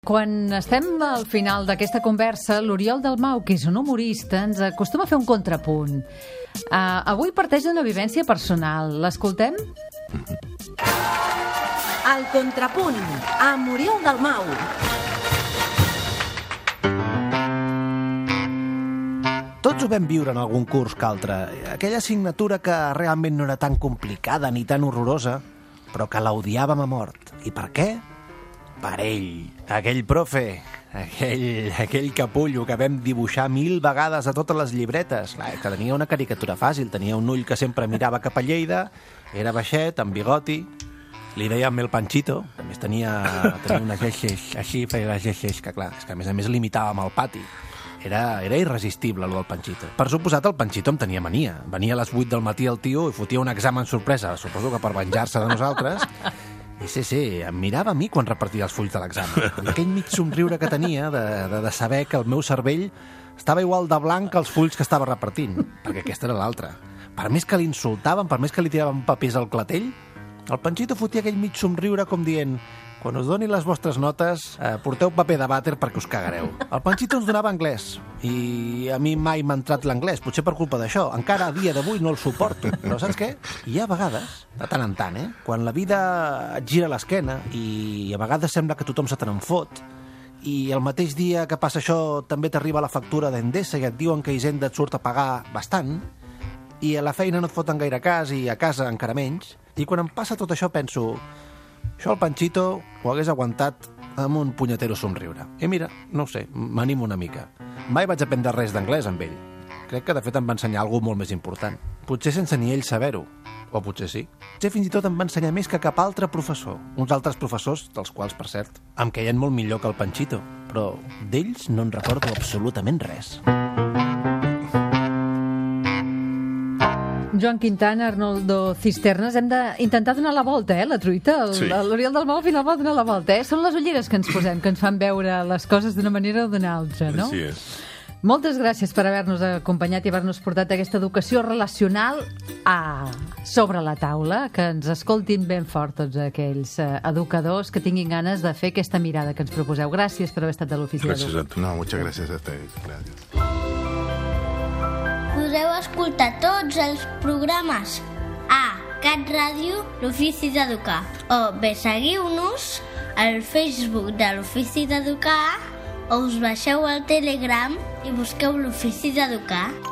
Quan estem al final d'aquesta conversa, l'Oriol Dalmau, que és un humorista, ens acostuma a fer un contrapunt. Avui parteix d'una vivència personal. L'escoltem? El contrapunt, amb Oriol Dalmau. Tots ho vam viure en algun curs que altre. Aquella assignatura que realment no era tan complicada ni tan horrorosa, però que l'odiàvem a mort. I per què? Per ell, aquell profe, aquell capullo que vam dibuixar 1000 vegades a totes les llibretes. Clar, que tenia una caricatura fàcil, tenia un ull que sempre mirava cap a Lleida, era baixet, amb bigoti, li dèiem el Panchito, a més tenia unes lleixes així, feia les lleixes, que clar, és que a més limitàvem al pati. Era irresistible, allò del Panchito. Per suposat, el Panchito em tenia mania. Venia a les 8 del matí el tio i fotia un examen sorpresa, suposo que per venjar-se de nosaltres. I sí, em mirava a mi quan repartia els fulls de l'examen. Aquell mig somriure que tenia de saber que el meu cervell estava igual de blanc que els fulls que estava repartint, perquè aquesta era l'altra. Per més que l'insultaven, per més que li tiraven papers al clatell, el Panchito fotia aquell mig somriure com dient: quan us doni les vostres notes, porteu paper de vàter perquè us cagareu. El Panchito ens donava anglès, i a mi mai m'ha entrat l'anglès, potser per culpa d'això. Encara a dia d'avui no el suporto. Però saps què? Hi ha vegades, de tant en tant, quan la vida et gira l'esquena i a vegades sembla que tothom se te n'en fot, i el mateix dia que passa això també t'arriba la factura d'Endesa i et diuen que Hisenda et surt a pagar bastant, i a la feina no et foten gaire cas i a casa encara menys, i quan em passa tot això penso: això el Panchito ho hagués aguantat amb un punyetero somriure. I mira, no ho sé, m'animo una mica. Mai vaig aprendre res d'anglès amb ell. Crec que de fet em va ensenyar alguna molt més important. Potser sense ni ell saber-ho. O potser sí. Potser fins i tot em va ensenyar més que cap altre professor. Uns altres professors, dels quals, per cert, em queien molt millor que el Panchito. Però d'ells no en recordo absolutament res. Joan Quintana, Arnoldo Cisternas, hem d'intentar donar la volta, la truita. L'Oriol Dalmau al final vol donar la volta. Són les ulleres que ens posem, que ens fan veure les coses d'una manera o d'una altra, no? Així és. Moltes gràcies per haver-nos acompanyat i haver-nos portat aquesta educació relacional sobre la taula, que ens escoltin ben fort tots aquells educadors que tinguin ganes de fer aquesta mirada que ens proposeu. Gràcies per haver estat de l'Ofici d'Educar. Gràcies a tu. No, muchas gracias a ustedes. Gracias. Podeu escoltar tots els programes a Cat Ràdio, l'Ofici d'Educar. O bé seguiu-nos al Facebook de l'Ofici d'Educar o us baixeu al Telegram i busqueu l'Ofici d'Educar.